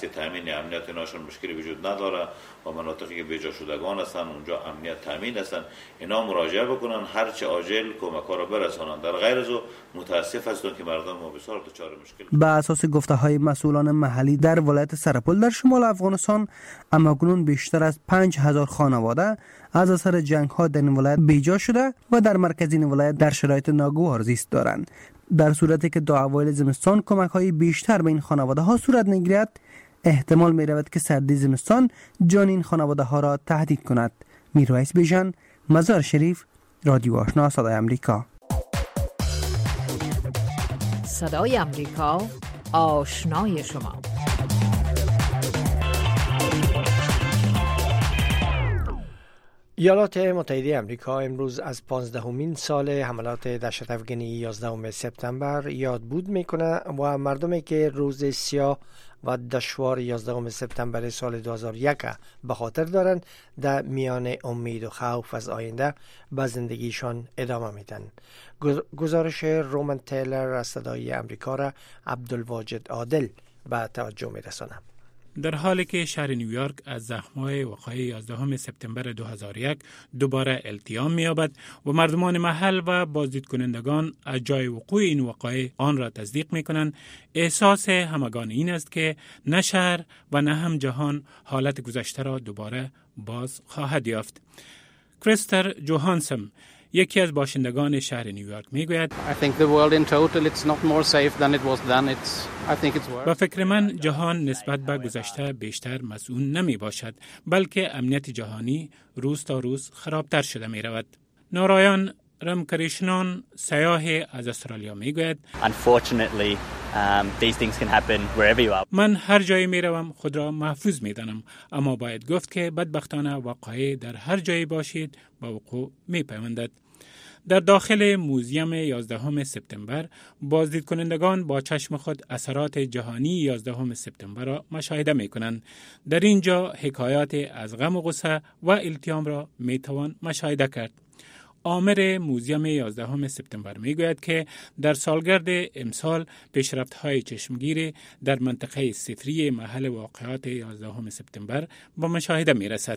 بحث تامین امنیت ایناشون مشکلی وجود نداره و مناطقی که بیجا شدگان هستن اونجا امنیت تامین هستن، اینا مراجعه بکنن هر چه عاجل کمک‌ها را برسانن. در غیر از او متاسف هستم که مردم ما بسیار دچار مشکل. به اساس گفته‌های مسئولان محلی در ولایت سرپل در شمال افغانستان، اماکنون بیشتر از 5000 خانواده از اثر جنگ‌ها در این ولایت بیجا شده و در مرکز این ولایت در شرایط ناگوار زیست دارند. در صورتی که تا اوایل زمستان کمک‌های بیشتر به این خانواده‌ها صورت نگیرد، احتمال می‌رود که سردی زمستان جان این خانواده‌ها را تهدید کند. میرویس بیژن، مزار شریف، رادیو آشنا صدای آمریکا. صدای آمریکا، آشنای شما. ایالات متحده آمریکا امروز از 15مین سال حملات دهشت‌افکنی 11 سپتامبر یادبود میکنه و مردمی که روز سیاه و دشوار 11 سپتامبر سال 2001 به خاطر دارند در میان امید و خوف از آینده به زندگیشان ادامه میدن. گزارش رومن تیلر از صدای آمریکا را عبدالواجد عادل به توجه میرسانم. در حالی که شهر نیویورک از زخم‌های وقایع 11 سپتامبر 2001 دوباره التیام می‌یابد و مردمان محل و بازدید کنندگان از جای وقوع این وقایع آن را تصدیق می‌کنند، احساس همگان این است که نه شهر و نه هم جهان حالت گذشته را دوباره باز خواهد یافت. کریستر جوهانسن، یکی از باشندگان شهر نیویورک میگوید با فکر من جهان نسبت به گذشته بیشتر مسئول نمی باشد، بلکه امنیت جهانی روز تا روز خرابتر شده می رود. نارایان رامکریشنان، سیاه از استرالیا میگوید من هر جایی می روم خود را محفوظ می دانم، اما باید گفت که بدبختانه واقعی در هر جایی باشید با وقوع می پیوندد. در داخل موزیم 11 سپتامبر بازدید کنندگان با چشم خود اثرات جهانی 11 سپتامبر را مشاهده می کنند. در اینجا حکایات از غم و غصه و التیام را می توان مشاهده کرد. آمر موزیم 11 سپتامبر می گوید که در سالگرد امسال پیشرفت‌های چشمگیر در منطقه صفری محل واقعات 11 سپتامبر با مشاهده می رسد.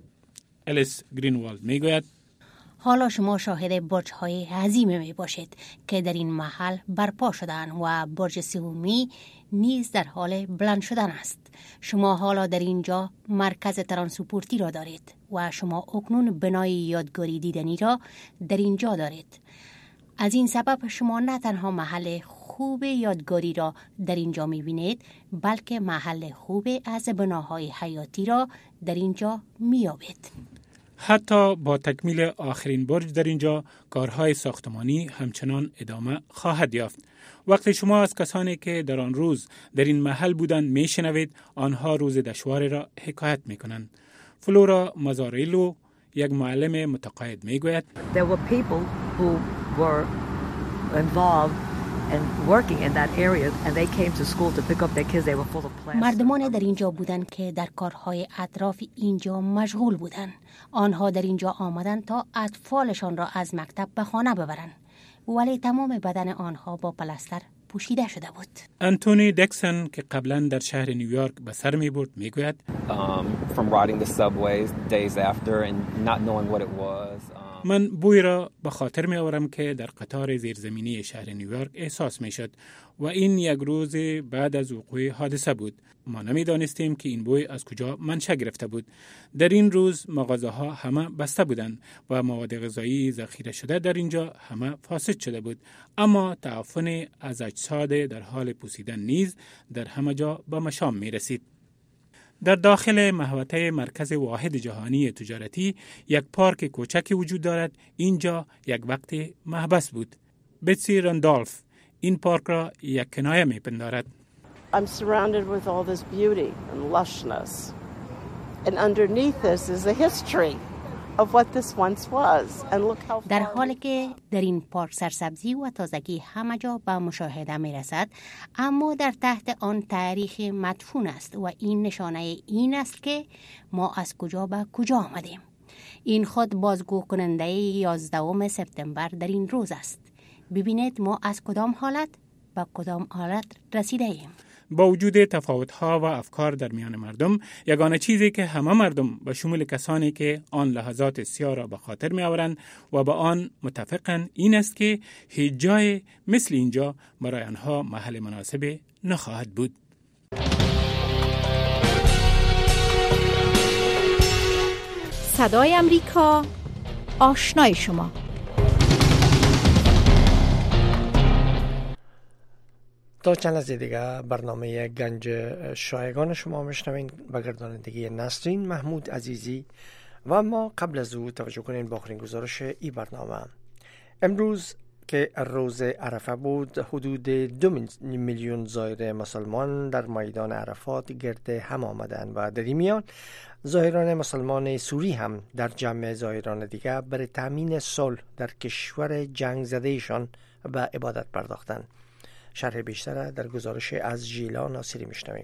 الیس گرینوالد می گوید حالا شما شاهد برج‌های عظیمی می باشید که در این محل برپا شدن و برج سومی نیز در حال بلند شدن است. شما حالا در اینجا مرکز ترانسپورتی را دارید و شما اکنون بنای یادگاری دیدنی را در اینجا دارید. از این سبب شما نه تنها محل خوب یادگاری را در اینجا می بینید، بلکه محل خوب از بناهای حیاتی را در اینجا می یابید. حتی با تکمیل آخرین برج در اینجا کارهای ساختمانی همچنان ادامه خواهد یافت. وقتی شما از کسانی که در آن روز در این محل بودند میشنوید، آنها روز دشواری را حکایت میکنند. فلورا مازاریلو، یک معلم متقاعد میگوید There were people who were involved and working in that area and they came to school to pick up their kids. They were full of plans. مردمان در اینجا بودند که در کارهای اطراف اینجا مشغول بودند. آنها در اینجا آمدند تا اطفالشان را از مکتب به خانه ببرند، ولی تمام بدن آنها با پلاستر پوشیده شده بود. انتونی دکسن که قبلا در شهر نیویورک به سر می برد می گوید from riding the subways days after and not knowing what it was. من بوی را به خاطر می آورم که در قطار زیرزمینی شهر نیویورک احساس می شد و این یک روز بعد از وقوع حادثه بود. ما نمی دانستیم که این بوی از کجا منشأ گرفته بود. در این روز مغازه ها همه بسته بودند و مواد غذایی ذخیره شده در اینجا همه فاسد شده بود، اما تعفن از اجساد در حال پوسیدن نیز در همه جا به مشام می رسید. در داخل محوطه مرکز واحد جهانی تجارتی یک پارک کوچکی وجود دارد. اینجا یک وقت محبس بود. بتسی رندالف این پارک را یک کنایه می‌پندارد. I'm surrounded with all this beauty and lushness. And underneath this is a history of what this once was. And look how در حالی که در این پارک سرسبزی و تازگی همه جا به مشاهده می رسد، اما در تحت آن تاریخ مدفون است و این نشانه این است که ما از کجا به کجا آمدیم. این خود بازگو کننده 11 سپتامبر در این روز است. ببینید ما از کدام حالت به کدام حالت رسیده ایم. با وجود تفاوت‌ها و افکار در میان مردم، یگانه چیزی که همه مردم به شمول کسانی که آن لحظات سیاه را به خاطر می‌آورند و با آن متفقند این است که هیچ جای مثل اینجا برای آنها محل مناسب نخواهد بود. صدای امریکا، آشنای شما. تا چند لحظه دیگه برنامه گنج شایگان شما میشنوین با گردانندگی نسرین محمود عزیزی و ما قبل از او توجه کنین با آخرین گزارش این برنامه. امروز که روز عرفه بود، حدود 2 میلیون زائر مسلمان در میدان عرفات گرد هم آمدند و در این میان زائران مسلمان سوری هم در جمع زائران دیگر برای تامین صلح در کشور جنگ زدهشان به عبادت پرداختند. شرح بیشتر در گزارش از ژیلا ناصری میشنویم.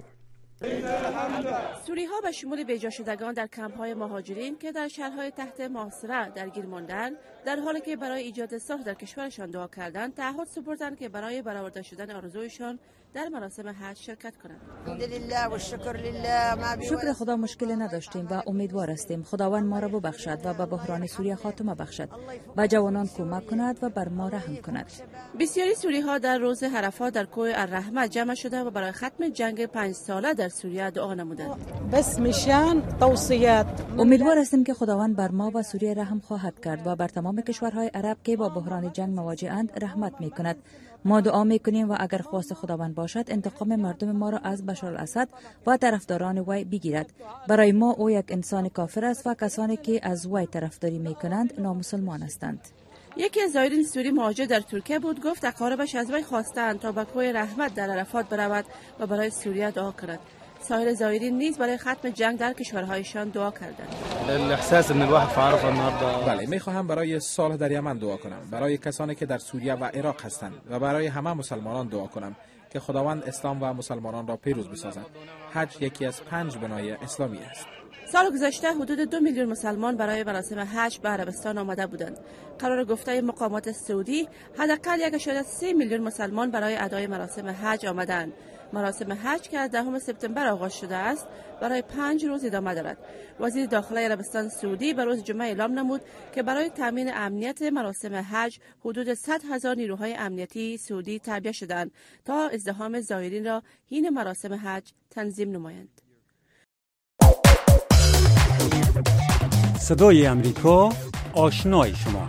سوری ها به شمول بیجا شدگان در کمپ های مهاجرین که در شهرهای تحت محاصره درگیر ماندند، در حالی که برای ایجاد صلح در کشورشان دعا کردند، تعهد سپردند که برای برآورده شدن آرزویشان در مراسم حج شرکت کنند. الحمدلله و شکر لله. شکر خدا مشکل نداشتیم و امیدوار هستیم خداوند ما را ببخشد و به بحران سوریه خاتمه بخشد، به جوانان کمک کند و بر ما رحم کند. بسیاری سوری ها در روز عرفات در کوه الرحمه جمع شده و برای ختم جنگ 5 ساله در سوریه دعا نمودند. بس مشان توصیات. امیدوار هستیم که خداوند بر ما و سوریه رحم خواهد کرد و بر تمام کشورهای عرب که با بحران جنگ مواجه‌اند رحمت می‌کند. ما دعا میکنیم و اگر خواست خداوند باشد انتقام مردم ما را از بشار الاسد و طرفداران وی بگیرد. برای ما او یک انسان کافر است و کسانی که از وی طرفداری میکنند نامسلمان هستند. یکی از زائرین سوری مهاجر در ترکیه بود، گفت اقاربش از وی خواستند تا به کوه رحمت در عرفات برود و برای سوریه دعا کند. سایر زائرین نیز برای ختم جنگ در کشورهایشان دعا کردند. الاحساس ان الواحد في عرفه النهارده. بله، میخواهم برای صلح در یمن دعا کنم، برای کسانی که در سوریه و عراق هستند و برای همه مسلمانان دعا کنم که خداوند اسلام و مسلمانان را پیروز بسازد. حج یکی از 5 بنای اسلامی است. سال گذشته حدود 2 میلیون مسلمان برای مراسم حج به عربستان آمده بودند. قرار گفته مقامات سعودی حداقل 1.3 میلیون مسلمان برای ادای مراسم حج آمدند. مراسم حج که از 10 سپتامبر آغاز شده است برای 5 روز ادامه دارد. وزیر داخله عربستان سعودی به روز جمعه اعلام نمود که برای تامین امنیت مراسم حج حدود 100,000 نیروهای امنیتی سعودی تعبیه شدند تا ازدحام زائرین را حین مراسم حج تنظیم نمایند. صدای امریکا، آشنای شما.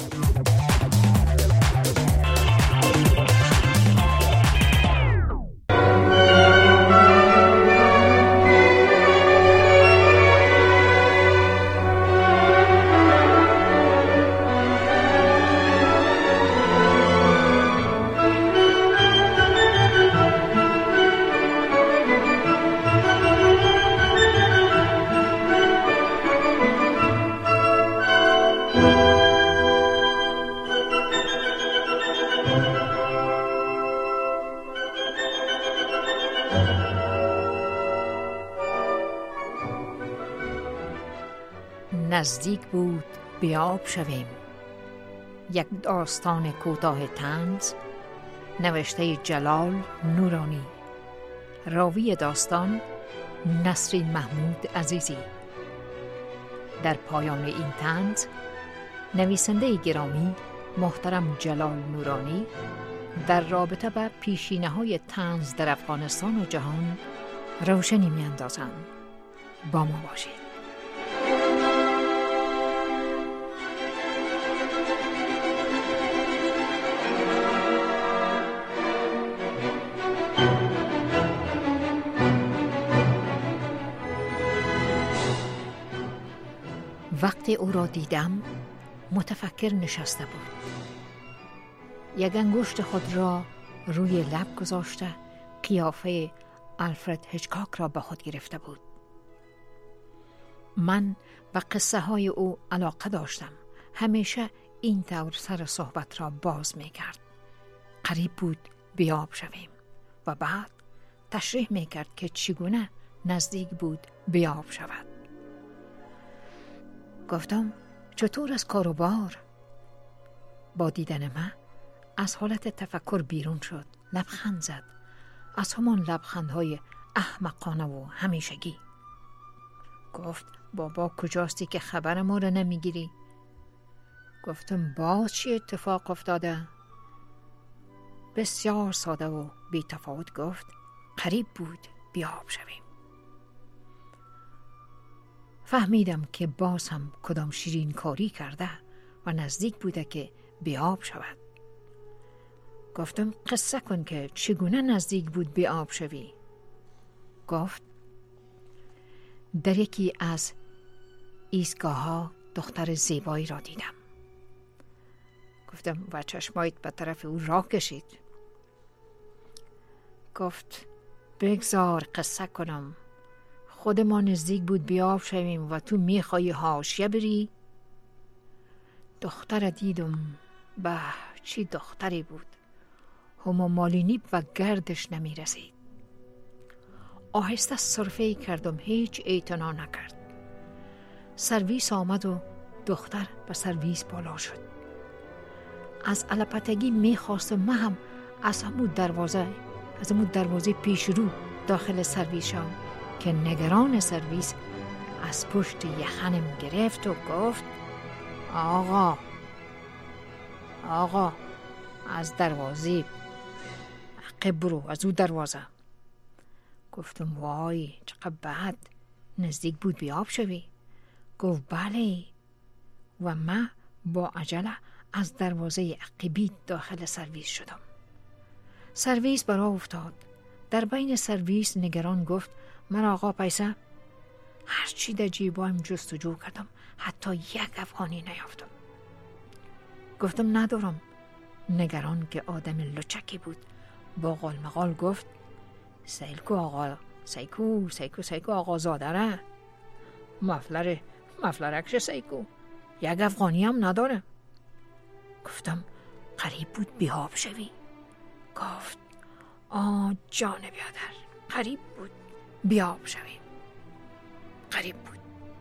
نزدیک بود به آب شویم. یک داستان کوتاه طنز نوشته جلال نورانی. راوی داستان نسرین محمود عزیزی. در پایان این طنز نویسنده گرامی محترم جلال نورانی در رابطه با پیشینه‌های طنز در افغانستان و جهان روشنی می‌اندازند. با ما باشید. وقتی او را دیدم متفکر نشسته بود. یک انگشت خود را روی لب گذاشته قیافه آلفرد هیچکاک را به خود گرفته بود. من به قصه های او علاقه داشتم. همیشه این طور سر صحبت را باز می کرد. قریب بود بیاب شویم و بعد تشریح می کرد که چگونه نزدیک بود بیاب شود. گفتم چطور از کاروبار؟ با دیدن من از حالت تفکر بیرون شد، لبخند زد. از همان لبخندهای احمقانه و همیشگی. گفت بابا کجاستی که خبر ما رو نمیگیری؟ گفتم باز چی اتفاق افتاده؟ بسیار ساده و بی تفاوت گفت قریب بود بیاب شویم. فهمیدم که باز هم کدام شیرین کاری کرده و نزدیک بوده که بیاب شود. گفتم قصه کن که چگونه نزدیک بود بیاب شوی؟ گفت در یکی از ایستگاه ها دختر زیبایی را دیدم. گفتم و چشمایت به طرف او راه کشید؟ گفت بگذار قصه کنم. خود ما نزدیک بود بیاب شویم و تو میخوای حاشیه بری؟ دختر دیدم، به چی دختری بود، هما مالینی و گردش نمی رسید. آهسته صرفه کردم، هیچ اعتنا نکرد. سرویس آمد و دختر به سرویس بالا شد. از علپتگی می خواستم من هم از همون دروازه پیش رو داخل سرویس شم که نگران سرویس از پشت یخنم گرفت و گفت آقا از دروازه عقب برو، از او دروازه. گفتم وای چقدر بد، نزدیک بود بیاب شوی؟ گفت بله. و من با عجله از دروازه عقبی داخل سرویس شدم. سرویس برا افتاد. در بین سرویس نگران گفت من آقا پیسه؟ هرچی در جیبایم جستجو کردم، حتی یک افغانی نیافتم. گفتم ندارم. نگران که آدم لچکی بود با قالمقال گفت سیکو آقا زادره، مفلرکش سیکو، یک افغانی هم نداره. گفتم قریب بود بیاب شوی؟ گفت جان بیادر، قریب بود بیاب شوی، قریب بود.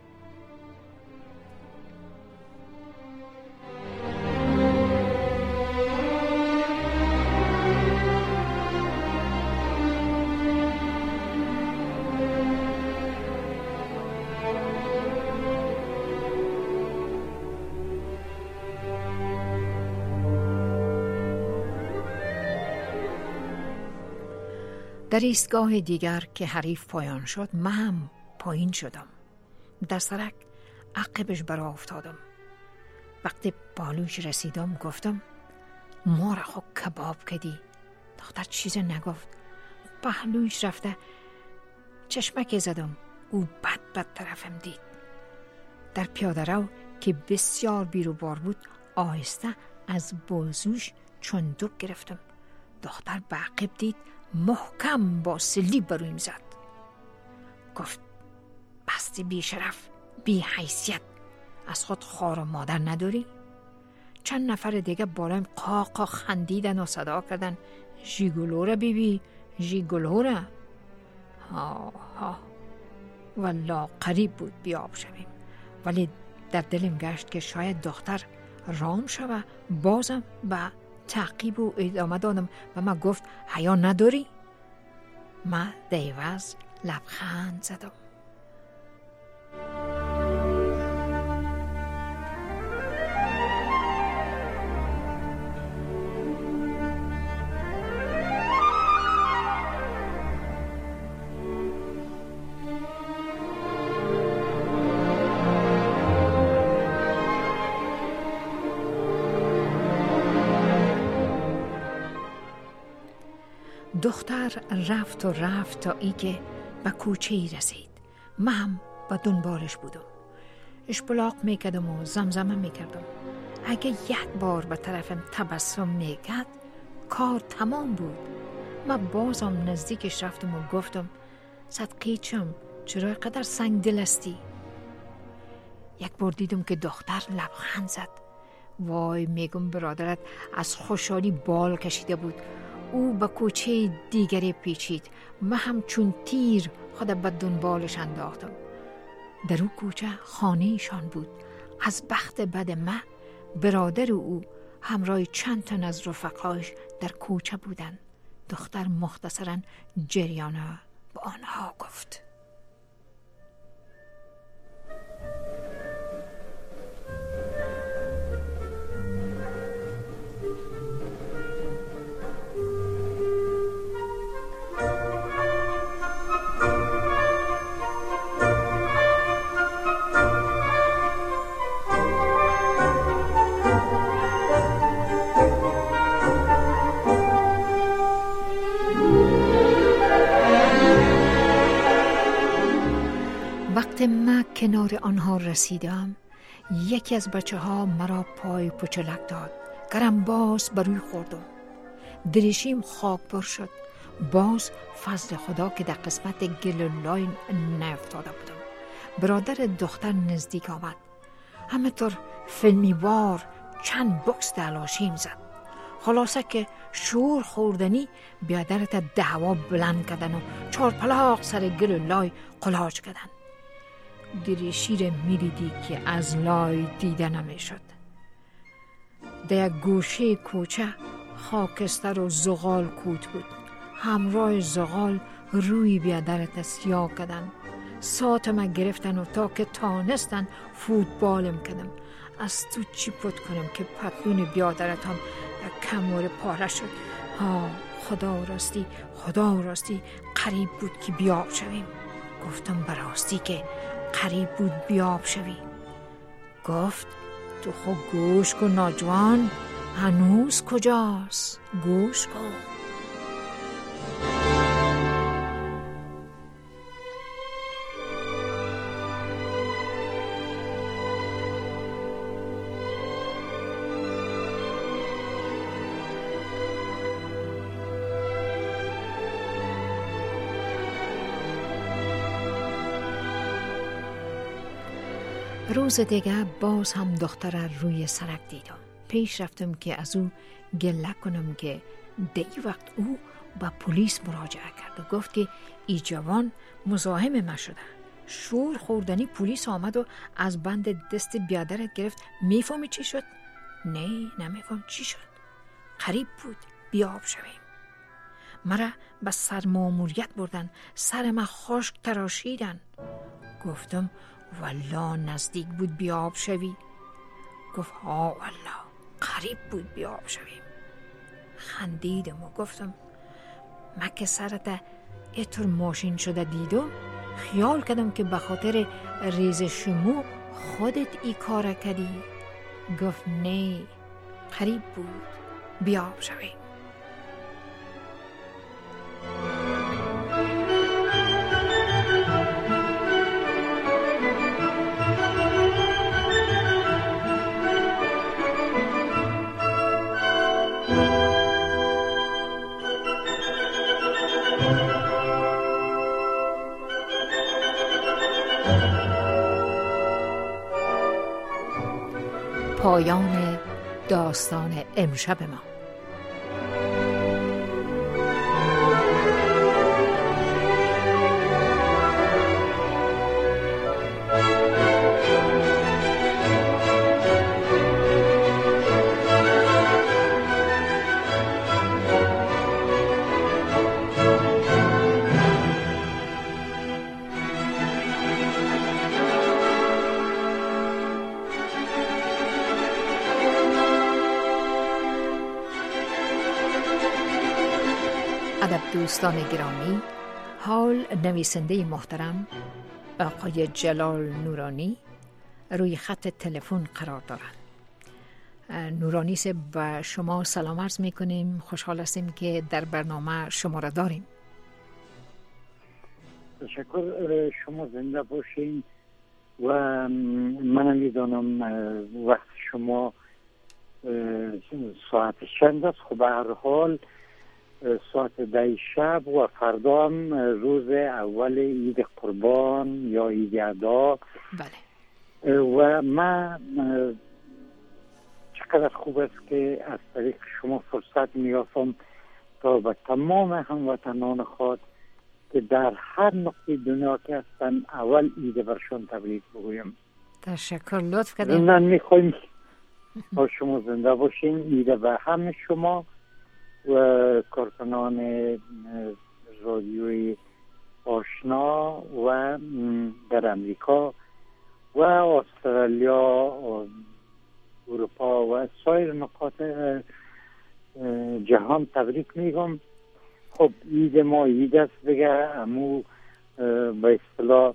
در ایستگاه دیگر که حریف پایان شد، من هم پایین شدم. در سرک عقبش برا افتادم. وقتی پالوش رسیدم گفتم ما را خود کباب کدی. دختر چیز نگفت. پهلوش رفته چشمک زدم. او بد طرفم دید. در پیاده رو که بسیار بیروبار بود آهسته از بازوش چندک گرفتم. دختر به عقب دید، محکم با سلی برویم زد. گفت بستی بی شرف، بی حیثیت، از خود خوار و مادر نداری؟ چند نفر دیگه بالایم قاقا خندیدن و صدا کردن ژیگولوره بیبی، ژیگولوره. والله قریب بود بیاب شویم، ولی در دلم گشت که شاید دختر رام شوه. بازم به تعقیب و ادامه دادم و من گفت حیا نداری؟ من دیوز لبخند زدم. دختر رفت تا ای که به کوچه‌ای رسید. من هم به دنبالش بودم. اشپلاق میکردم و زمزمه میکردم. اگه یک بار به طرفم تبسم میکرد کار تمام بود. من بازم نزدیکش رفتم و گفتم صدقیچم چرا قدر سنگ دل هستی؟ یک بار دیدم که دختر لبخند زد. وای میگم برادرت از خوشحالی بال کشیده بود. او به کوچه دیگری پیچید. من هم چون تیر خود به دنبالش انداختم. در او کوچه خانه ایشان بود. از بخت بد من برادر او همراه چند تن از رفقایش در کوچه بودند. دختر مختصراً جریان به آنها گفت. وقتی من کنار آنها رسیدم، یکی از بچه ها مرا پای پچلک داد. گرم باز بروی خوردم. دریشیم خاک پر شد. باز فضل خدا که در قسمت گل لای نیفتاده بودم. برادر دختر نزدیک آمد. همینطور فیلمی وار چند بوکس دلاشیم زد. خلاصه که شور خوردنی بیادرت دعوا بلند کردن و چهار پلاق سر گل لای قلاج کردن. دریشی را می‌دیدی که از لای دیده نمی‌شد. در گوشه کوچه خاکستر و زغال کود بود. همراه زغال روی بیادرت سیاه کردن. ساعتم گرفتن و تا که تانستن فوتبالم کردم. از تو چی پت کنم که پتلون بیادرت هم کمور پاره شد. خدا راستی قریب بود که بیاب شویم. گفتم براستی که قریب بود بیاب شوی. گفت تو خود گوش کن ناجوان، هنوز کجاست؟ گوش کن. روز دیگه باز هم دختر روی سرک دیدم. پیش رفتم که از او گله کنم که دی وقت او با پلیس مراجعه کرد و گفت که ای جوان مزاحم ما شده. شور خوردنی پلیس آمد و از بند دست بیادرت گرفت. میفهمی چی شد؟ نه نمیفهم چی شد. قریب بود بیاب شویم. مرا به سر ماموریت بردن. سر ما خشک تراشیدن. گفتم والله نزدیک بود بیاب شوی. گفت ها والله قریب بود بیاب شویم. خندیدم و گفتم من که سرت اتر ماشین شده دیدم خیال کردم که به خاطر ریز شمو خودت ای کار کردی. گفت نه قریب بود بیاب شویم. پایان داستان امشب ما. ادب دوستان گرامی، حال نویسنده محترم آقای جلال نورانی روی خط تلفن قرار دارند. نورانی سے با شما سلام عرض میکنیم. خوشحال هستیم که در برنامه شما را داریم. تشکر. شما زنده باشین و من میدانم وقت شما ساعت چند است. خب به هر حال ساعت 10 شب و فردا هم روز اول عید قربان یا عید ادا. بله. و من چقدر خوب است که از طریق شما فرصت می‌یابم تا به تمام هموطنان خود که در هر نقطه دنیا که هستن اول عید برشان تبریک بگویم. تشکر، لطف کردین. زندان می‌خوایم شما زنده باشین. عید به همه شما و کارکنان رادیوی آشنا و در امریکا و استرالیا و اروپا و سایر نقاط جهان تبریک میگم. خب عید ما عید است دیگه، امو به اصطلاح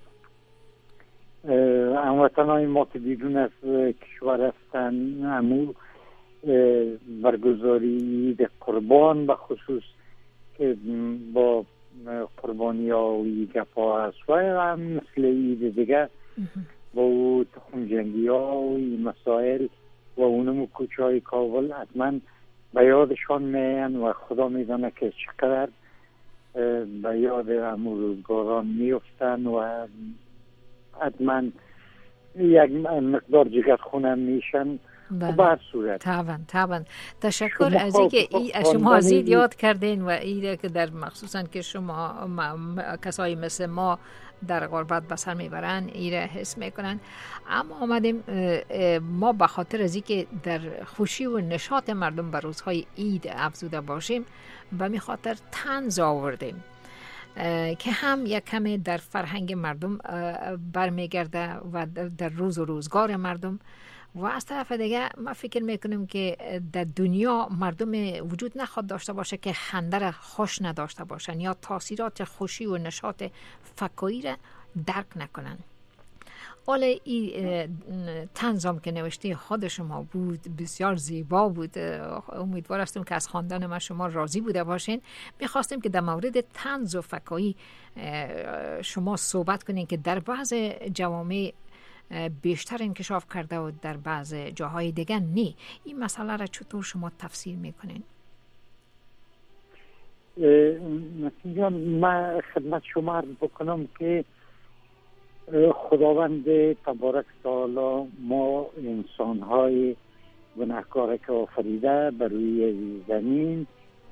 هموطنان ما که بیرون از کشور هستن امو برگزاری عید قربان به خصوص که با قربانی ها و گپا هست و هم مثل عید دیگه با او تخم جنگی ها و مسائل و اونمو کوچه های کابل حتما به یادشان میان و خدا میدانه که چقدر به یاد همون روزگاران میفتن و حتما یک مقدار جگر خونم میشن. بله. طبعا تشکر از اینکه شما زید یاد کردین و ایده که در مخصوصا که شما کسایی مثل ما در غربت به سر میبرن ایره حس میکنن. اما آمدیم ما به خاطر از اینکه در خوشی و نشاط مردم به روزهای عید افزوده باشیم به می خاطر طنز آوردیم که هم یک کمی در فرهنگ مردم برمیگرده و در روز و روزگار مردم. و از طرف دیگه ما فکر میکنیم که در دنیا مردم وجود نخواد داشته باشه که خنده را خوش نداشته باشن یا تاثیرات خوشی و نشاط فکایی را درک نکنن. حالا این طنزم که نوشته خود شما بود بسیار زیبا بود. امیدوار هستم که از خواندن ما شما راضی بوده باشین. میخواستیم که در مورد طنز و فکایی شما صحبت کنین که در بعض جوامع بیشتر انکشاف کرده و در بعض جاهای دیگه نه. این مسئله را چطور شما تفسیر میکنین؟ من خدمت شما عرض بکنم که خداوند تبارک تعالی ما انسان‌های گناهکار که آفریده بر روی زمین،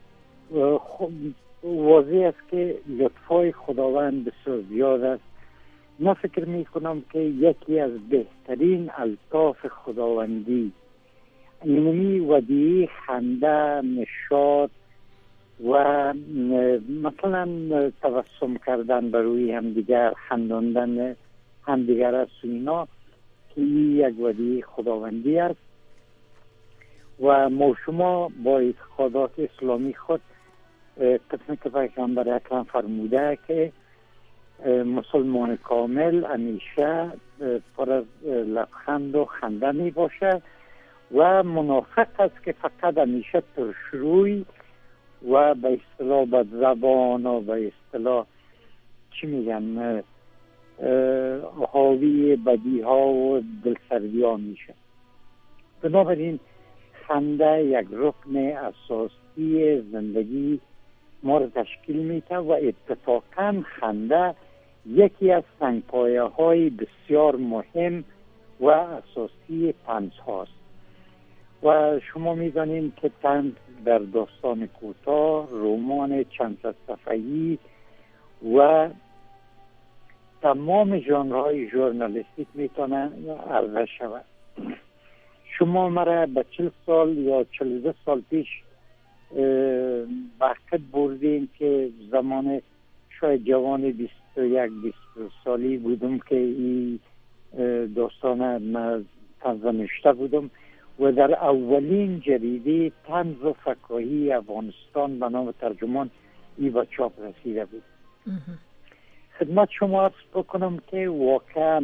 واضح است که لطفای خداوند بسیار زیاد است. من فکر می کنم که یکی از بهترین الطاف خداوندی اینمی ودیعه خنده، نشاط و مثلا تبسم کردن بر روی همدیگر، خنداندن همدیگر است و اینا که یک ودیعه خداوندی است و ما شما با اعتقادات اسلامی خود قسم که پیغمبر اکرم فرموده که مسلمان کامل همیشه پر از لبخند و خنده می باشه و منافق است که فقط همیشه ترشروی و به اصطلاح بدزبان و به اصطلاح چی میگن حاوی بدی ها و دلسردی ها میشه. بنابراین خنده یک رکن اساسی زندگی ما را تشکیل میده و اتفاقا خنده یکی از سنگپایه های بسیار مهم و اساسی طنز هاست و شما میدانید که طنز در داستان کوتاه، رمان چند صد صفحه‌ای و تمام ژانرهای ژورنالیستیک میتونه عرضه شود. شما مرا به 40 سال یا 42 سال پیش وقت بردیم که زمان شاید جوان 21-22 سالی بودم که این داستان طنز نوشته بودم و در اولین جریده طنز و فکاهی افغانستان به نام ترجمان ای به چاپ رسیده بود. خدمت شما عرض بکنم که واقعا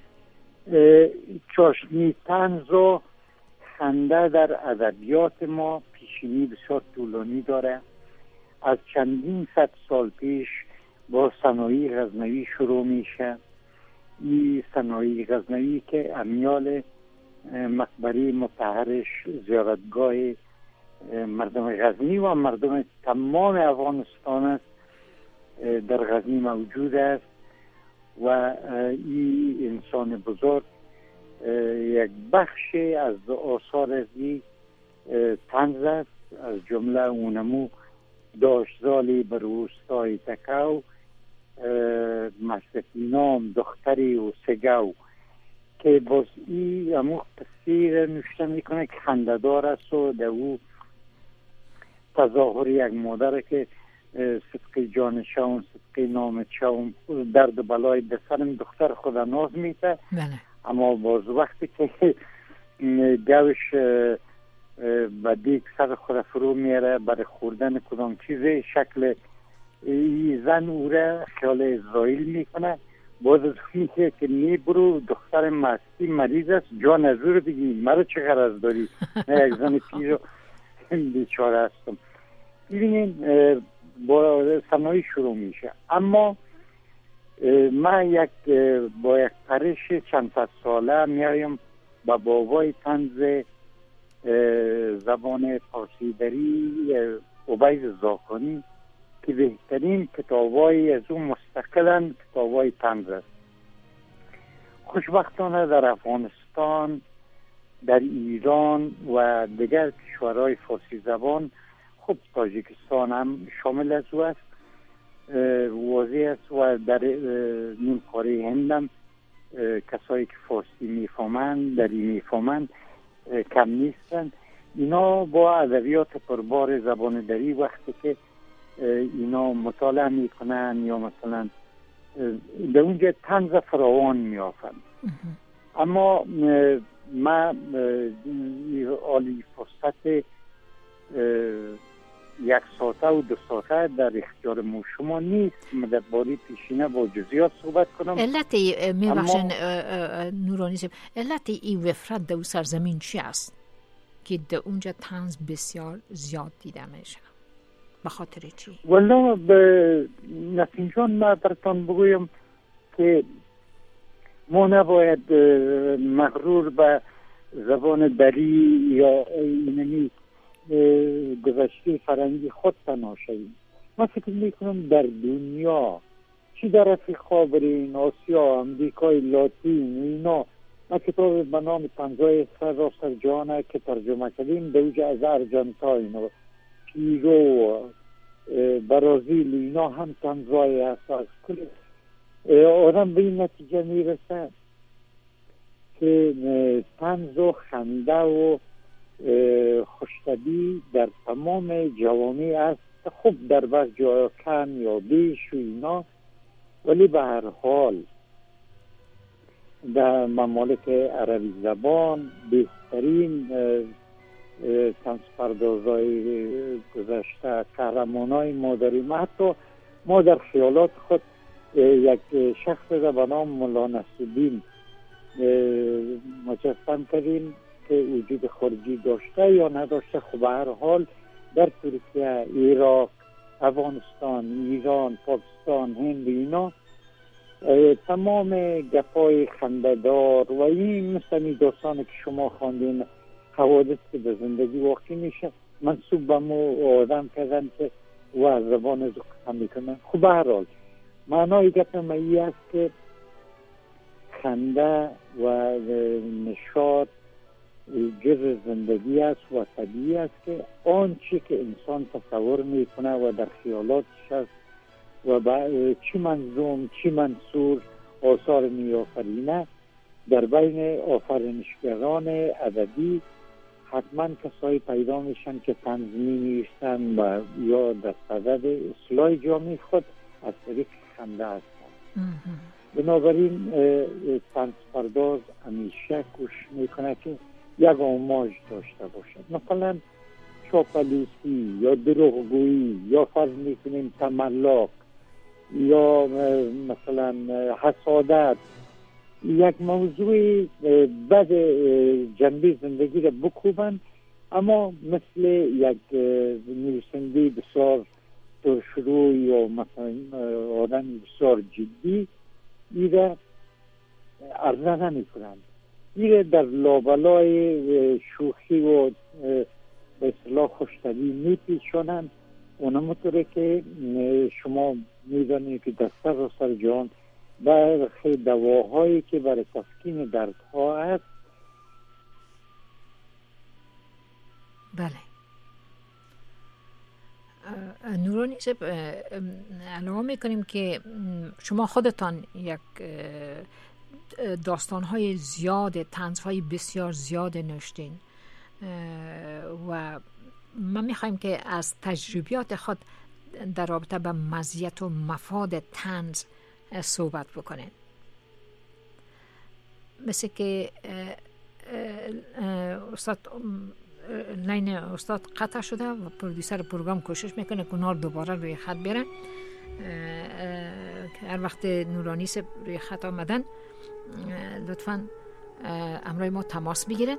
چاشنی طنز و خنده در ادبیات ما پیشینی بسیار طولانی داره. از چندین صد سال پیش با ثنایی غزنوی شروع میشه. این ثنایی غزنوی که امیال مقبره مطهرش زیارتگاه مردم غزنی و مردم تمام افغانستان است، در غزنی موجود است و این انسان بزرگ یک بخش از آثار از این طنز است، از جمله اونمو داشتزالی بر روستای تکاو، مسکینام دختری و سگاو که باز این امو تصویر نوشته میکنه که خنده‌دار است و در او تظاهر یک مادر که صدقی جان شوم صدقی نام شوم درد بلای به سرم دختر خود ناز میته. اما باز وقتی که گوش و دیگ سر خود فرو میره برای خوردن کدام چیزی شکل زن او را خیال اسرائیل میکنه. باز از میگه که برو دختر مستی مریض است جان از او رو بگی مرا چه غرض داری نه یک زن پیر بیچاره هستم. ببینین با سنایی شروع میشه. اما من با یک پرش چند صد ساله میایم با بابای طنز زبان فارسی دری عبید زاکانی که بهترین کتابای از اون مستقلن کتابای طنز است. خوشبختانه در افغانستان، در ایران و دیگر کشورهای فارسی زبان، خب تاجیکستان هم شامل از او است، واضح است و در نیم کره هند هم کسایی که فارسی میفهمند در این میفهمند کم نیستن. اینا با ادبیات پربار زبان دری وقتی که اینا مطالعه میکنن یا مثلا به اونجا طنز فراوان میافن. اما من عالی فرصت یک ساعته و 2 ساعته در اختیار شما نیست در باری پیشینه با جزئیات صحبت کنم. علت میبخشن نورانی صاحب، علت این وفرت در سرزمین چی است که در اونجا طنز بسیار زیاد دیده میشه؟ به خاطر چی؟ والا به نتیجان من براتون بگویم که ما نباید مغرور به زبان دری یا اینمی گذشته فرنگی خود تنها شویم. من فکر میکنم در دنیا چی در افریقا برین، آسیا، امریکای لاتین اینا، من کتاب به نام طنزهای سراسر جهان که ترجمه کردیم به اوج از ارجنتاین و پیرو و برازیل اینا هم طنزهای هست. از کل آدم به این نتیجه میرسه که طنز و خنده و خوشطبعی در تمام جوامع است. خب در بعض جاها کم یا بیش و اینا، ولی به هر حال در ممالک عربی زبان بهترین طنز پردازهای گذشته قهرمانای ما داریم. حتی ما در خیالات خود یک شخص به نام مولا نصرالدین مجسم کردیم که وجود خارجی داشته یا نداشته. خب به هر حال در ترکیه، عراق، افغانستان، ایران، پاکستان، هند اینا تمام گپای خنده‌دار و این مثل داستانی که شما خواندین حوادث که به زندگی واقع میشه منصوب به مو آدم کردن که و از زبان از قسم میکنن. خب به هر حال معنای گپ مایی است که خنده و نشاط جز زندگی است و طبیعی است که آنچه که انسان تصور میکنه و در خیالاتش است و چی منظوم چی منصور آثار میآفرینه در بین آفرینشگران ادبی حتما کسایی پیدا میشن که طنز می‌نویسن و یا در صدد اصلاح جامعه خود از طریق خنده هستن. بنابراین طنز پرداز همیشه کوشش میکنه که یک آماژ داشته باشد، مثلا چاپلوسی یا دروغگویی یا فرض میکنیم تملق یا مثلا حسادت، یک موضوع بد جنبه زندگی را بکوبن اما مثل یک نویسنده بسیار شروع یا مثلا آدم بسیار جدی ایره عرضه نمی کنند، ایره در لابلای شوخی و به اصطلاح خوشطبعی می پیچونند. اونمطوره که شما میدانید که در سر جهان برخی دواهایی که برای تسکین دردها است. بله نورانی صاحب، علاوه میکنیم که شما خودتان یک داستانهای زیاد، طنزهای بسیار زیاد نوشتین و ما میخوایم که از تجربیات خود در رابطه به مزیت و مفاد طنز صحبت بکنین. مثل که لین استاد قطع شده و پرودیسر پروگرام کوشش میکنه که اونا دوباره روی خط بیارن. هر وقت نورانی سه روی خط آمدن لطفاً همراه ما تماس بگیرن.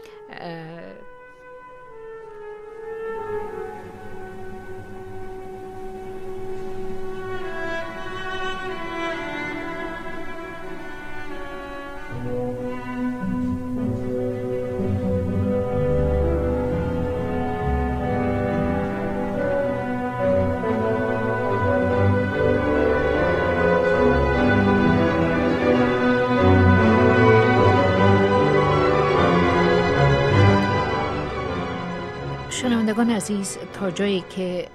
شنوندگان عزیز، تا جایی که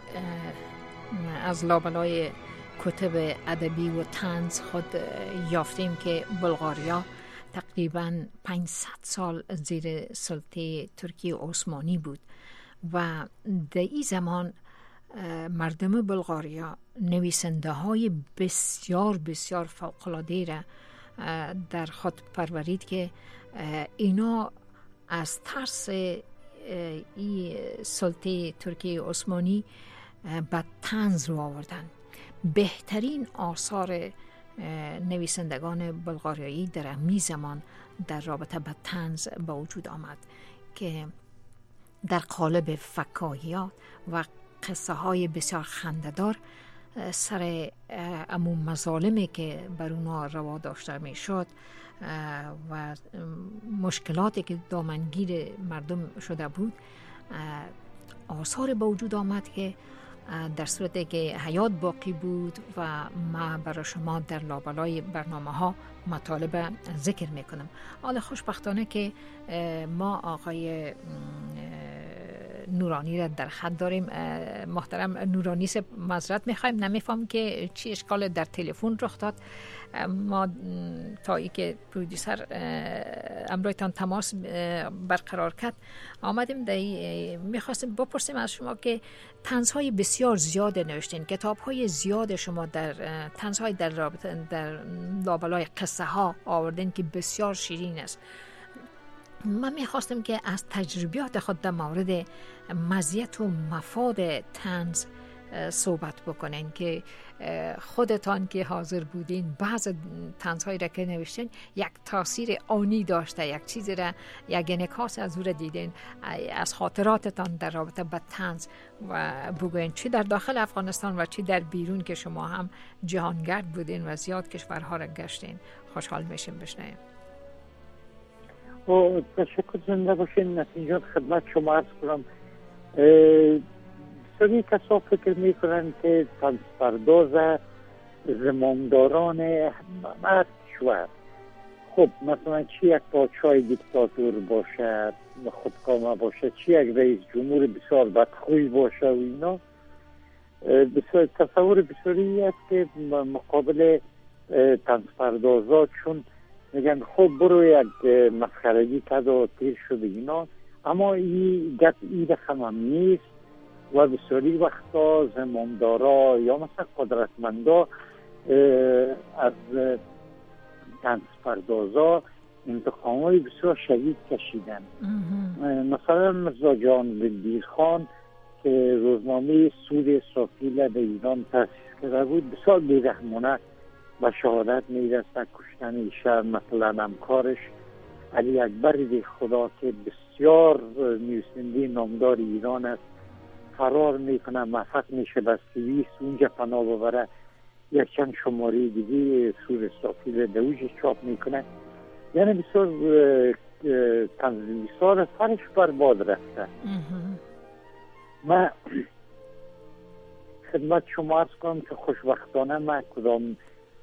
از لابلای کتب ادبی و طنز خود یافتیم که بلغاریا تقریباً 500 سال زیر سلطه ترکیه عثمانی بود و در این زمان مردم بلغاریا نویسنده های بسیار بسیار فوق‌العاده را در خود پرورید که اینا از ترس ای سلطه ترکیه عثمانی به طنز رو آوردن. بهترین آثار نویسندگان بلغاریایی در امی زمان در رابطه به طنز به وجود آمد که در قالب فکاهیات و قصه های بسیار خنده‌دار سر امون مظالمی که بر اونا روا داشته می شد و مشکلاتی که دامنگیر مردم شده بود آثار به وجود آمد که در صورتی که حیات باقی بود و ما برای شما در لابلای برنامه ها مطالب ذکر میکنم. حالا خوشبختانه که ما آقای نورانی را در خط داریم. محترم نورانی سے معذرت میخوایم، نمیفهم که چی اشکال در تلفن رخ داد. ما تا ای که پرودیسر امرویتان تماس برقرار کرد آمدیم میخواستیم بپرسیم از شما که طنزهای بسیار زیاد نوشتین، کتابهای زیاد شما در طنزهای در لابلای قصه ها آوردین که بسیار شیرین است. من میخواستم که از تجربیات خود در مورد مزیت و مفاد طنز صحبت بکنین که خودتان که حاضر بودین بعض طنزهایی را که نوشتین یک تاثیر آنی داشته، یک چیزی را، یک انعکاس از او را دیدین از خاطراتتان در رابطه با طنز و بگوین چی در داخل افغانستان و چی در بیرون که شما هم جهانگرد بودین و زیاد کشورها را گشتین. خوشحال میشیم بشنویم. و تشکر، زنده باشین. نتیجه خدمت شما عرض کنم. بسیاری کسا فکر میکنن که طنزپرداز زمامداران هر کشور، خب مثلا چی یک پادشاه دیکتاتور باشه خودکامه باشه، چی یک رئیس جمهور بسیار بدخوی باشه و اینا، بسیار تصور بسیاری است که مقابل طنزپردازات چون میگن خب برو یک مسخرگی کرد و تیر شده اینا، اما این گپ این رقم هم نیست و بسیاری وقتا زمامدارا یا مثلا قدرتمندا از طنزپردازا انتقامای بسیار شدید کشیدن. مثلا مرزا جان بندیرخان که روزنامه سود اسرافیل در ایران تأسیس کرده بود بسیار بیرحمانه و شهادت میرسد کشتن ایشان. مثلا همکارش علی اکبر خدا که بسیار نویسنده نامدار ایران است فرار میکنه، موفق میشه به سوئیس اونجا پناه ببره، یک چند شماره دیگه سور اسرافیل دوج چاپ میکنه. یعنی بسیار تنظیمیسار فرش برباد رفته. من خدمت شما عرض کنم که خوشبختانه من کدام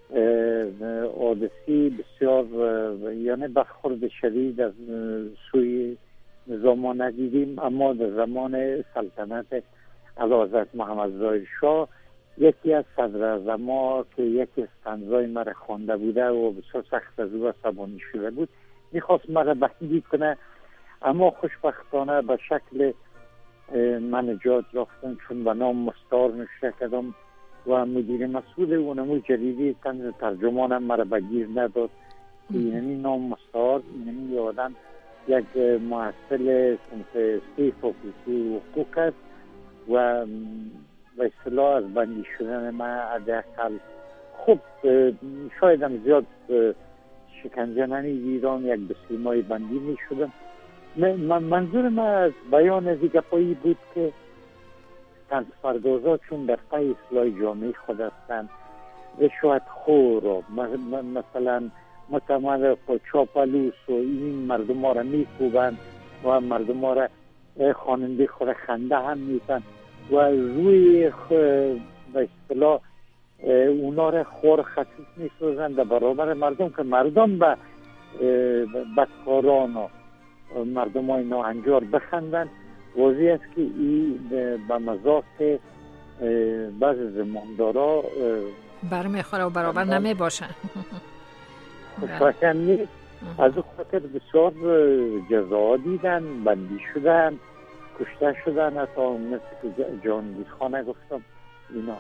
حادثی بسیار یعنی برخورد شدید از سوی نظام ندیدیم، اما در زمان سلطنت اعلیحضرت محمد ظاهر شاه یکی از صدراعظما که یکی از طنزهای مرا خوانده بوده و بسیار سخت از او عصبانی شده بود میخواست مرا بندی کنه، اما خوشبختانه به شکل من نجات یافتم چون به نام مستعار نوشته کردم و مدیر مسئول اونمو جریده طنز ترجمانم مرا بگیر نداد که اینمی نام مستعار، اینمی آدم یک محصل صنف 3 فاکولته حقوق است و به اصطلاح از بندی شدن من حداقل خب شاید هم زیاد شکنجه نمیدیدم، یک بسیمای بندی می شدم. منظور من از بیان از گپایی بود که تنظیم‌پردازا چون در پی اصلاح جامعه خود هستند رشوت خور و مثلا متمد چاپلوس و این مردم ها را میکوبند و مردم ها را خواننده خود خنده هم میتن و روی به اصطلاح اونا را خور خصیص میسازند در برابر مردم که مردم به بدکاران و مردم های ناهنجار بخندن. واضح است که این به مذاق بعض زماندارا برمیخوره و برابر نمی باشن. خوشایند نیست. از او خاطر بسیار جزا دیدن، بندی شدن، کشته شدن، حتی مثل که جهانگیر خانه گفتم اینا.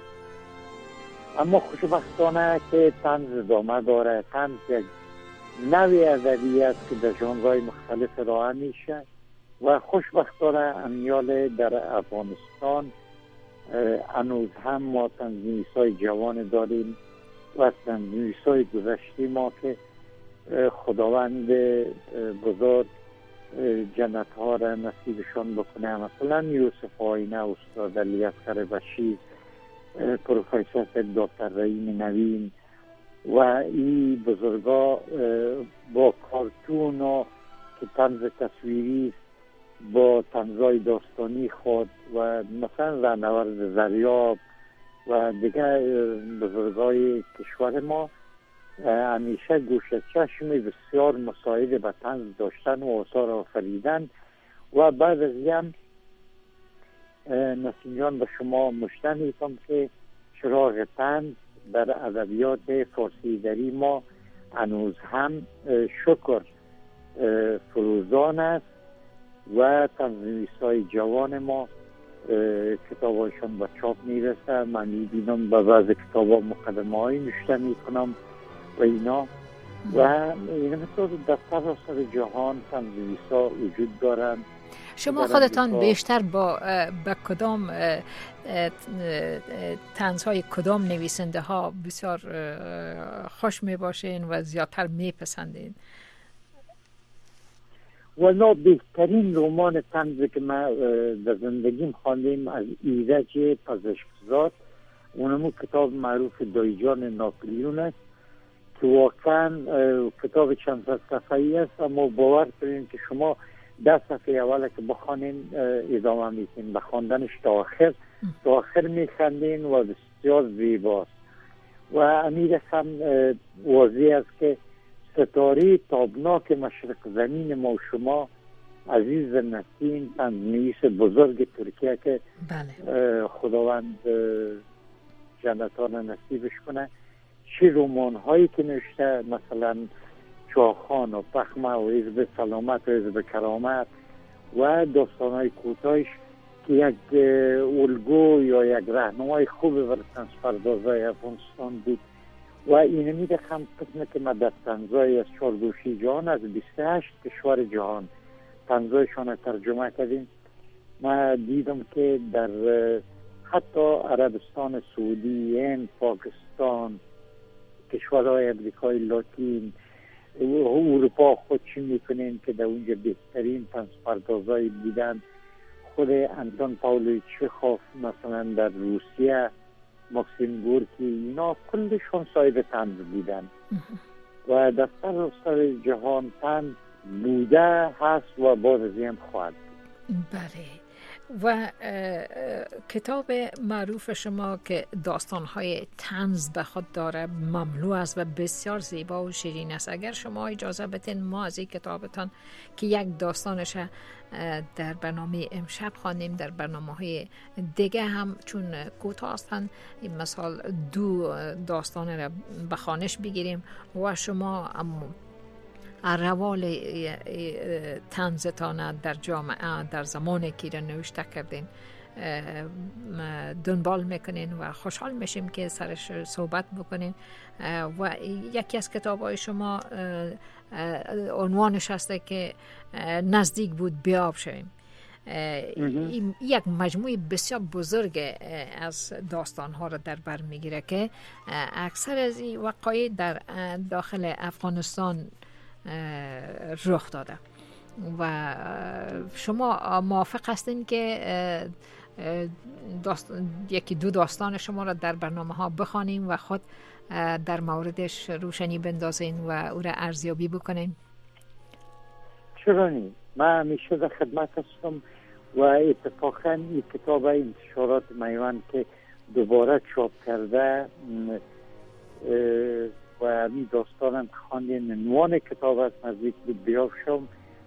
اما خوشبختانه که طنز ادامه داره. طنز یک نوع ادبی است که در ژانرهای مختلف ارائه میشه و خوشبختانه امیال در افغانستان هنوز هم ما تنظیم‌های جوان داریم و تنظیم‌های گذشته ما که خداوند بزرگ جنت ها را نصیبشان بکنه. مثلا یوسف آینه، استاد علی اصغر بشیر، پروفسور دکتر رحیم نوین و این بزرگا با کارتون و که طنز تصویری با طنزهای داستانی خود و مثلا رهنورد زریاب و دیگر بزرگای کشور ما همیشه گوشه چشم بسیار مساعد به طنز داشتن و آثار آفریدن. و بعد از هم نسیم جان به شما مشتن میکنم که چراغ طنز در ادبیات فارسی دری ما هنوز هم شکر فروزان است و تنظیم‌های جوان ما کتابایشان به چاپ میرسه. من میبینم به بعض کتابا مقدمه های نوشته میکنم و اینا و این مثل در سراسر جهان تنظیم‌ها وجود دارند. شما خودتان بیشتر با کدام طنزهای کدام نویسنده ها بسیار خوش می باشین و زیادتر می پسندین؟ والا بهترین رمان طنزی که من در زندگیم خواندم از ایرج پزشکزاد، اونمو کتاب معروف دایجان ناپلیون است که واقعا کتاب چند صد صفحه‌ای است، اما باور کنین که شما 10 صفحه اول که بخوانین ادامه میتین به خواندنش تا آخر میخندین و بسیار زیباست. و امیر هم واضح است که ستاره تابناک مشرق زمین ما و شما عزیز نسیم تنظیم‌نویس بزرگ ترکیه که خداوند جنت‌ها نصیبش کنه، چه رمان هایی که نوشته، مثلا چاخان و پخمه و حزب سلامت و حزب کرامت و داستان های کوتاهش که یک الگو یا یک راهنمای خوب برای طنزپردازای افغانستان بود. و اینه میدخم قسمه که ما در طنزهای از 4 گوشه جهان از 28 کشور جهان طنزهایشان ترجمه کردیم. ما دیدم که در حتی عربستان سعودی، هند، پاکستان، کشورهای امریکای لاتین، اروپا خود چی میکنین که در اونجا بهترین طنزپردازای دیدن. خود انتون پاولویچ چخوف مثلا در روسیه، ماکسیم گورکی، اینا کلشون صاحب طنز بودن و در سراسر جهان طنز بوده هست و باز از این خواهد بود. بله. و کتاب معروف شما که داستان‌های طنز به خود داره مملو است و بسیار زیبا و شیرین است. اگر شما اجازه بدین ما از این کتابتان که یک داستانش در برنامه امشب خوانیم، در برنامه‌های دیگه هم چون کوتاه هستند، مثلا 2 داستان را به خوانش بگیریم و شما روال طنزتان در جامعه در زمان که را نوشته کردین دنبال میکنین و خوشحال میشیم که سرش صحبت بکنین. و یکی از کتاب‌های شما عنوانش هسته که نزدیک بود بیاب شویم. یک مجموعه بسیار بزرگ از داستان‌ها را در بر میگیره که اکثر از این وقایع در داخل افغانستان رخ داده و شما موافق هستین که یکی دو داستان شما را در برنامه ها بخوانیم و خود در موردش روشنی بندازین و او را ارزیابی بکنین؟ چرا نی؟ من همیشه در خدمت هستم و اتفاقا این کتاب انتشارات میوان که دوباره چاپ کرده و این داستانم خواندین، عنوان کتاب از نزدیک بود بیاب شم.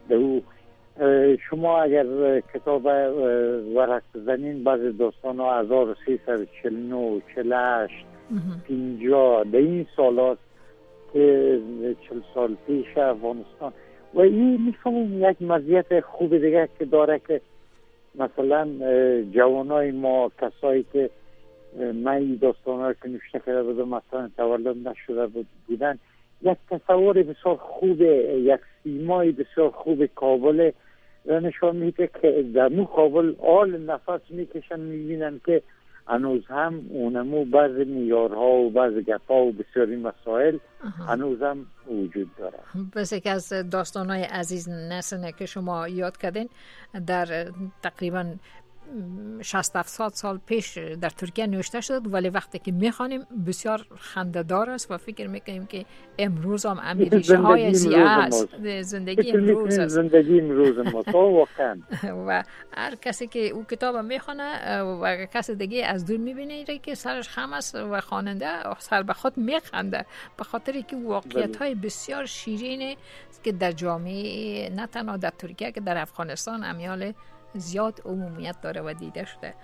شما اگر کتاب ورق بزنین بعضی داستان ها 1349 48 50 در این سالات که 40 سال پیش افغانستان و این میفهمیم یک مزیت خوب دیگه که داره که مثلا جوانای ما، کسایی که من این داستان ها که نوشته کرده بودم مثلا تولد نشده بودن، یک تصور بسیار خوبه، یک سیمای بسیار خوب کابل نشان میده که در مو کابل آل نفس میکشن، میبینن که هنوز هم اونمو بعض میارها و بعض گپا و بسیاری مسائل هنوز هم وجود داره. بس یک از داستانهای عزیز نسنه که شما یاد کردین در تقریبا 60-70 سال پیش در ترکیه نوشته شد، ولی وقتی که میخوانیم بسیار خنده‌دار است و فکر میکنیم که امروز هم امیریشه های زندگی امروز است. زندگی امروز ما تو واقعا. و هر کسی که او کتاب میخونه و کسی دیگه از دور میبینه که سرش خم است و خواننده سر به خود میخنده، به خاطر که واقعیت های بسیار شیرینه که در جامعه نه تنها در ترکیه که در افغانستان امیال زیاد عمومیت داره و دیده شده.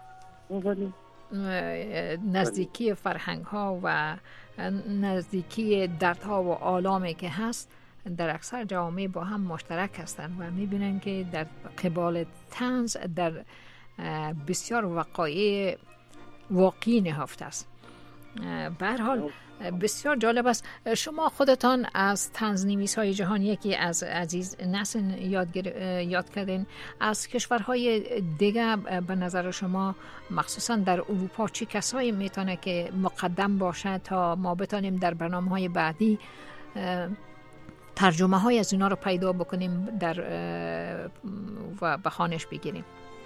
نزدیکی فرهنگ ها و نزدیکی دردها و آلامی که هست در اکثر جوامع با هم مشترک هستند و میبینن که در قبال طنز در بسیار وقایع واقعی نهفته است. به هر حال بسیار جالب است. شما خودتان از طنزنویس های جهان یکی از عزیز نسل یاد کردین. از کشورهای دیگه به نظر شما مخصوصا در اروپا چه کسایی میتونه که مقدم باشه تا ما بتانیم در برنامه های بعدی ترجمه های از اینا رو پیدا بکنیم و بخوانش بگیریم؟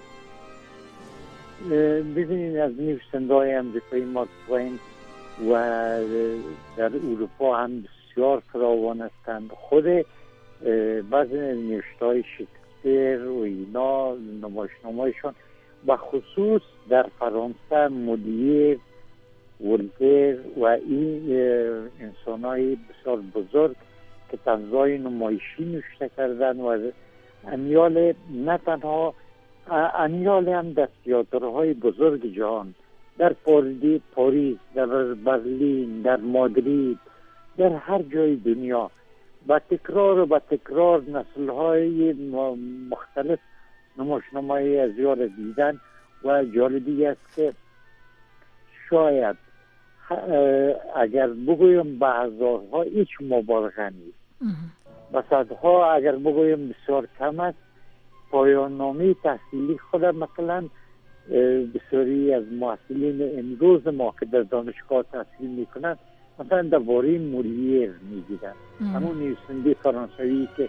ببینید از نویسنده های امریکایی مارک توین و در اروپا هم بسیار فراوان هستند. خود بعضی نوشته‌های شکسپیر و اینا نمایشنامه‌شون و خصوص در فرانسه مولیر، ولتر و این انسان‌های بسیار بزرگ که طنزهای نمایشی نوشته کردن و امیال نه تنها امیال هم در تئاترهای بزرگ جهان در پاریس، در برلین، در مادرید، در هر جای دنیا با تکرار نسل‌های مختلف نمایشنامه‌های از یار دیدن و جالبی است که شاید اگر بگویم به هزارها هیچ مبالغه نیست، به صدها اگر بگویم بسیار کم است. پایان نامه تحصیلی خود مثلا بسیاری از محصلین امروز ما که در دانشگاه تحصیل میکنن مثلا درباره مولیر میگیدن، همون نویسنده فرانسوی که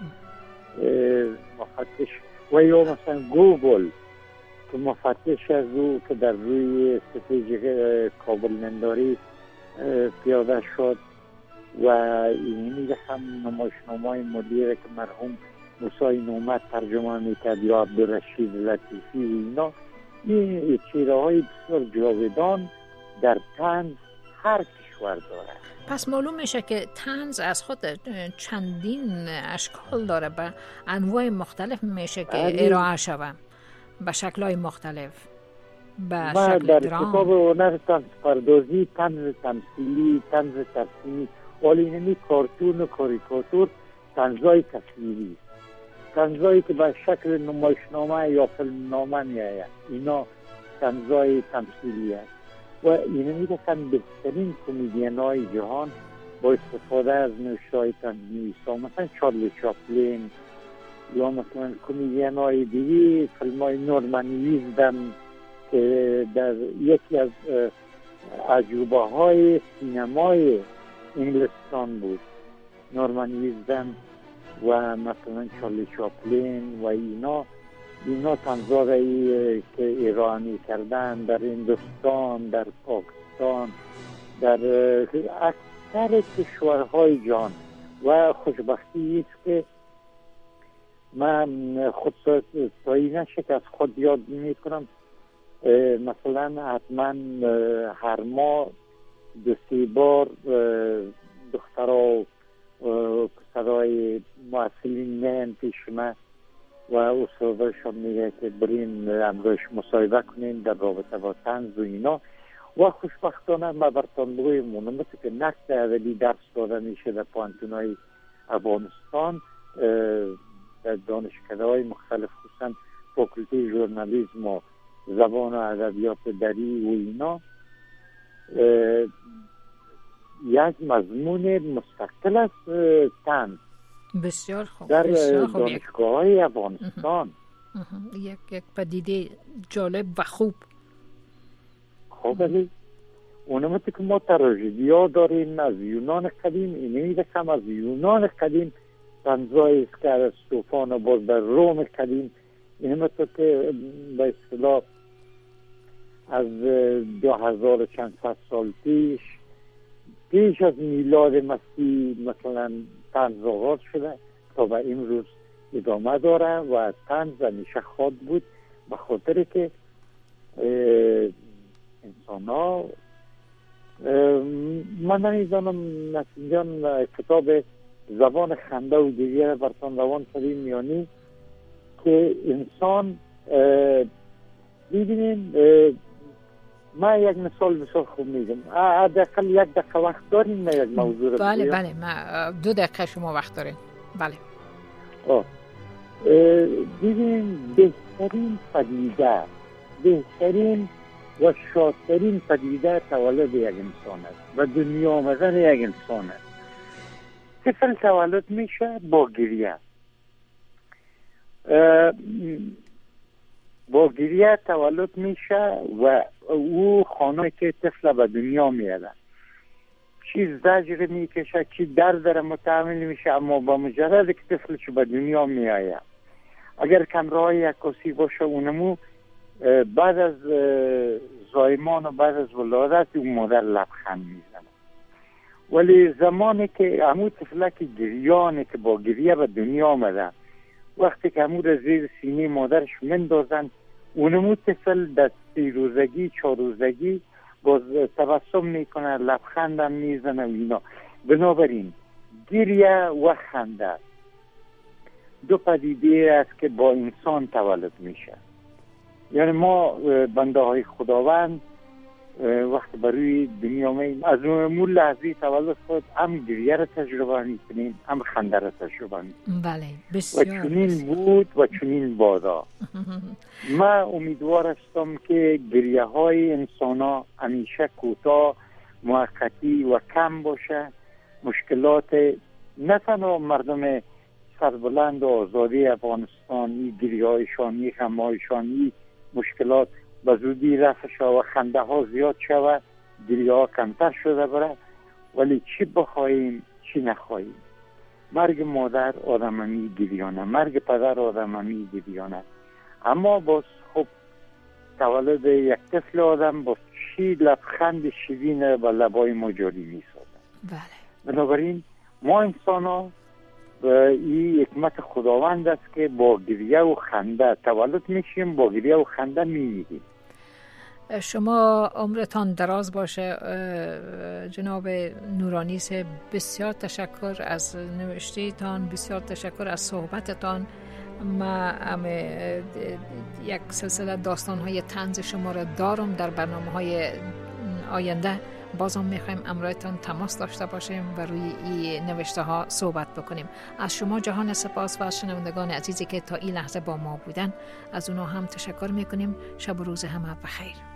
مفتش و یا مثلا گوگل که مفتش از او که در روی استراتژی کابل ننداری پیاده شد و اینی هم نمایشنامه‌های مولیر که مرحوم موسی نومت ترجمه میکرد یا عبدالرشید لطیفی و اینا، این چهره‌های بسیار جاودان در طنز هر کشور داره. پس معلوم میشه که طنز از خود چندین اشکال داره، به انواع مختلف میشه که ارائه شود به شکل‌های مختلف، به شکل در درام. کتاب هنر طنز پردازی، طنز تمثیلی، طنز ترسیمی، اینمی کارتون و کاریکاتور طنزهای تصویری، طنزهایی که به شکل نمایشنامه یا فیلمنامه میآید، اینا طنزهای تمثیلی است و اینا میرسن بهترین کمدین های جهان با استفاده از نوشته‌های طنزنویسان، مثلا چارلی چاپلین یا مثلا کمدین های دیگه، فیلم های نورمن ویزدن که در یکی از عجوبه های سینمای انگلستان بود، نورمن ویزدن و مثلا چارلی چاپلین و اینا طنزهایی که ایرانی کردن در هندوستان، در پاکستان، در اکثر کشورهای جهان. و خوشبختی است که من خودستایی نشه که از خود یاد میکنم، مثلا حتما هر ماه 2-3 بار دخترها و پسرهای معسلین میان پیش من و استادشون میگه که برین امروز مصاحبه کنین در رابطه با طنز و اینا. و خوشبختانه ما برتان بگویم مثل که نقد اولی درس داده میشه در پانتونای افغانستان، در دانشکده های مختلف، خصوصا فاکولته ژورنالیسم و زبان و ادبیات دری و اینا، یک مضمون مستقل از طنز بسیار خوب در بسیار خوب. دانشگاه های افغانستان یک پدیده جالب و خوب. خب ولی اونم که ما تراژدی ها داریم از یونان قدیم، اینمی رسم از یونان قدیم طنزهای است که از طوفان و باز در روم قدیم، اینم که به اصطلاح از 2000 چند صد سال پیش از میلاد مسیح مثلا طنز آغاز شده تا به امروز ادامه داره و طنز همیشه خواهد بود، به خاطر که انسان ها، من نمیدانم نسیجان کتاب زبان خنده و دیگر برتان روان شدیم میانی که انسان ببینیم، ما یک مثال بسیار خوب میگم، حداقل 1 دقیقه وقت داریم ما یک موضوع رو بله بله، ما 2 دقیقه شما وقت داریم. بله ببینیم، بهترین پدیده، بهترین و شادترین پدیده تولد یک انسان است و دنیا آمدن یک انسان است. طفل تولد میشه با گریه، با گریه تولد میشه و او خانه که طفل به دنیا میاد چی زجر میکشه، چی درد را متحمل میشه، اما با مجرد که طفلش به دنیا میآید، اگر کمرهای عکاسی باشه اونمو بعد از زایمان و بعد از ولادت اون مادر لبخند میزنه. ولی زمانی که همون طفلک گریانه که با گریه به دنیا آمده، وقتی که همون را زیر سینه مادرش مندازن، اونمو طفل در 3 روزگی 4 روزگی باز تبسم میکنه، لبخندم میزنه و اینا. بنابراین گریه و خنده 2 پدیده است که با انسان تولد میشه. یعنی ما بنده های خداوند وقتی بروی دنیا میاییم، از اون لحظه تولد خود هم گریه را تجربه میکنیم، هم خنده را تجربه میکنیم. بله بسیار. و چنین بود و چنین بادا. من امیدوار هستم که گریه های انسان ها همیشه کوتاه، موقتی و کم باشه. مشکلات نه تنها مردم سربلند و آزادی افغانستان، گریه هایشان، غم هایشان، مشکلات به زودی رفع شود و خنده ها زیاد شود، گریه ها کمتر شده بره. ولی چی بخواهیم چی نخواهیم، مرگ مادر آدممی گریانه، مرگ پدر آدممی گریانه، اما باز خب تولد یک طفل آدم با چی لبخند شیرین با لبای ما جاری می سازد. بله. بنابراین ما انسان ها این حکمت خداوند است که با گریه و خنده تولد میشیم، با گریه و خنده میمیریم. شما عمرتان دراز باشه جناب نورانیس. بسیار تشکر از نوشته‌تان، بسیار تشکر از صحبتتان. ما یک سلسله داستان‌های طنز شما را دارم در برنامه‌های آینده بازم میخوایم امرایتان تماس داشته باشیم و روی این نوشته ها صحبت بکنیم. از شما جهان سپاس و از شنوندگان عزیزی که تا این لحظه با ما بودن، از اونا هم تشکر میکنیم. شب و روز همه بخیر.